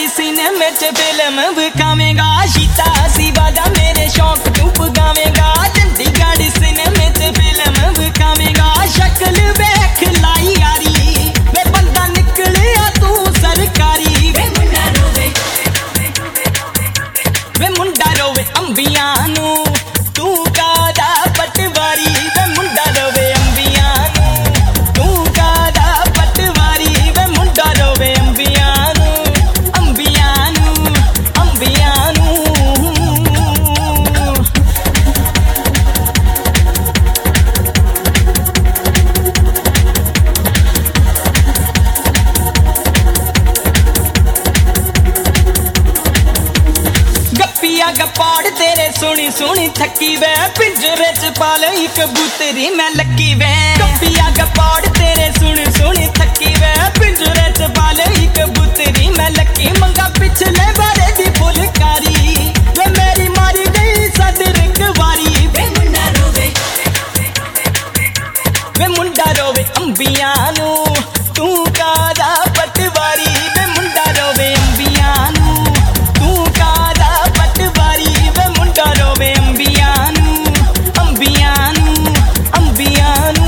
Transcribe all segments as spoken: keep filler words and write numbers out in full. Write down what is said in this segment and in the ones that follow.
सिनेमे च फिल्म विखावेगा, शीता शिवा दा मेरे शौक तू पगावेगा। चंडीगढ़ सिनेमे च फिल्म विखावेगा, शक्ल वेख लाई यारी वे बंदा निकलिया तू सरकारी। वे मुंडा रोवे वे मुंडा रोवे अंबियां नू तू कादा पटवारी। वे मुंडा रोवे अंबियां नू तू कादा पटवारी। वे मुंडा रोवे अंबियां नू अंबियां नू अंबियां नू। गप्पिया गपाड़ तेरे सुनी सुनी थकी वे, पिंजरे च पाल एक कबूतरी मैं लकी वे। गप्पिया गपाड़ तेरे सुनी सुनी थकी वे, पिंजरे च पाल एक कबूतरी मैं लकी। मंगा पिछले बारे दी फुलकारी वे मेरी मारी गई सदर वारी। वे मुंडा रोवे वे मुंडा रोवे अंबियां नू तू कादा पटवारी। वे मुंडा रोवे अंबियां नू तू कादा पटवारी। वे मुंडा रोवे अंबियां नू अंबियां नू अंबियां नू।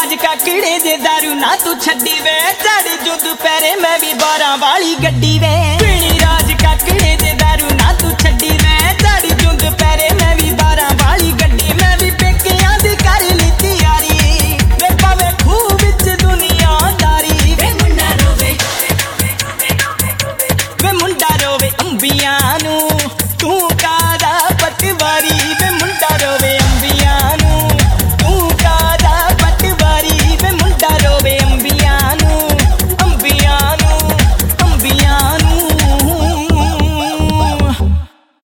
काकड़े दे दारू ना तू छड्डी वे, चढ़ जो दोपहरे मैं भी बारां वाली गड्डी वे।